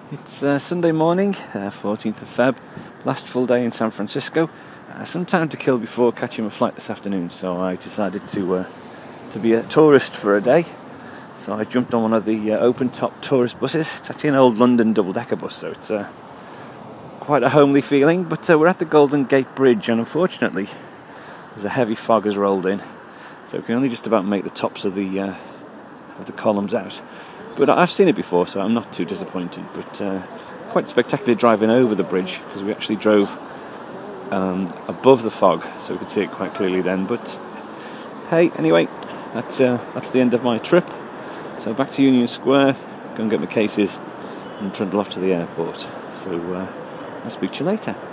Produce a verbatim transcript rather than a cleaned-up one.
It's uh, Sunday morning, uh, fourteenth of February, last full day in San Francisco. Uh, some time to kill before catching a flight this afternoon, so I decided to uh, to be a tourist for a day. So I jumped on one of the uh, open-top tourist buses. It's actually an old London double-decker bus, so it's uh, quite a homely feeling. But uh, we're at the Golden Gate Bridge, and unfortunately, there's a heavy fog has rolled in, so we can only just about make the tops of the uh, of the columns out. But I've seen it before, so I'm not too disappointed. But uh, quite spectacular driving over the bridge, because we actually drove um, above the fog, so we could see it quite clearly then. But hey, anyway, that's uh, that's the end of my trip. So back to Union Square, go and get my cases, and trundle off to the airport. So uh, I'll speak to you later.